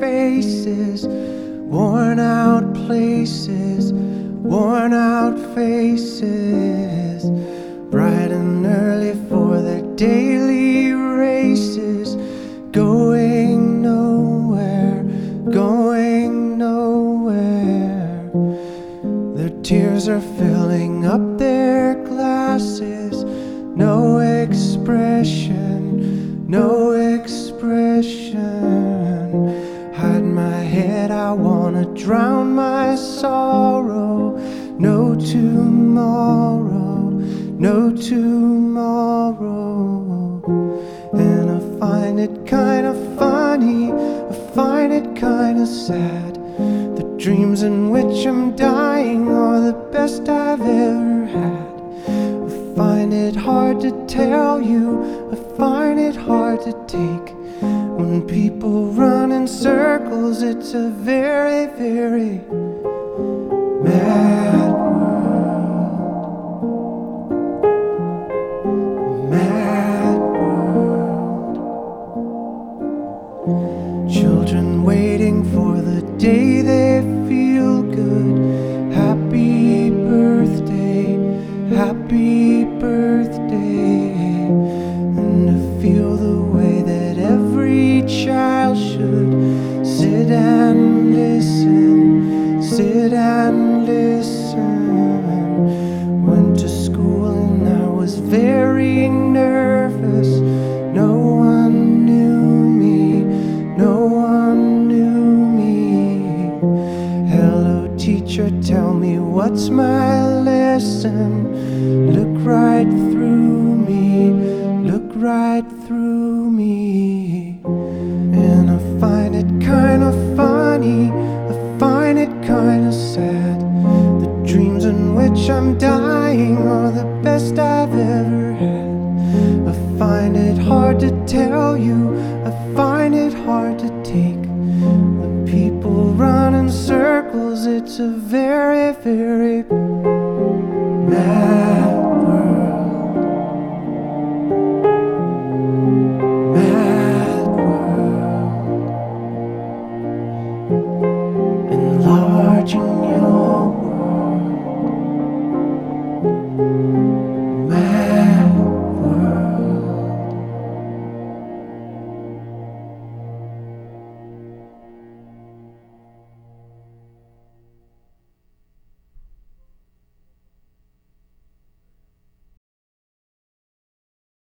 faces, worn out places, worn out faces, bright and early for their daily races, going nowhere, going nowhere. Their tears are filling up their glasses, no expression, no expression. Hide my head, I wanna drown my sorrow. No tomorrow, no tomorrow. And I find it kinda funny, I find it kinda sad. The dreams in which I'm dying are the best I've ever had. I find it hard to tell you, I find it hard to take. When people run in circles, it's a very, very mad world. Mad world. Children waiting for the day they feel good. Happy birthday, happy birthday. And to feel the way that every child should sit and listen, sit and listen. Went to school and I was very nervous. No one knew me, no one knew me. Hello teacher, tell me what's my lesson. Look right through me, look right through me. And I find it kinda funny, I find it kinda sad. The dreams in which I'm dying are the best I've ever had. I find it hard to tell you, I find it hard to take. When people run in circles, it's a very, very mad world. Mad world.